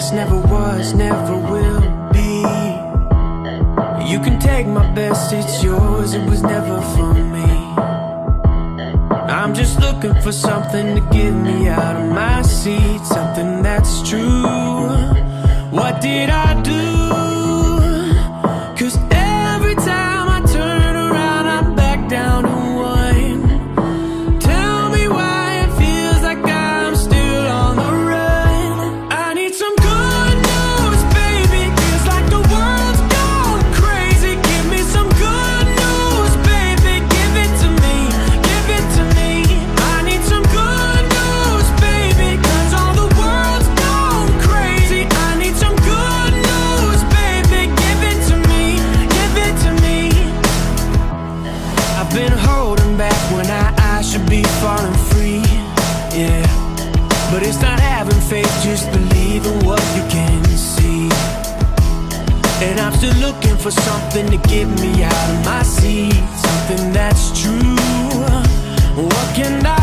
past never was, never will be. You can take my best, it's yours, it was never for me. I'm just looking for something to get me out of my seat, something that's true. What did I do? 'Cause every time I turn around, I'm back down to one. Tell me why it feels like I'm still on the run. I need some good news, baby. Feels like the world's gone crazy. Give me some good news, baby. Give it to me, give it to me. I need some good news, baby, 'cause all the world's gone crazy. I need some good news, baby. Give it to me, give it to me. I've been holding back when I should be falling free, yeah. But it's not having faith, just believing what you can see. And I'm still looking for something to get me out of my seat, something that's true. What can I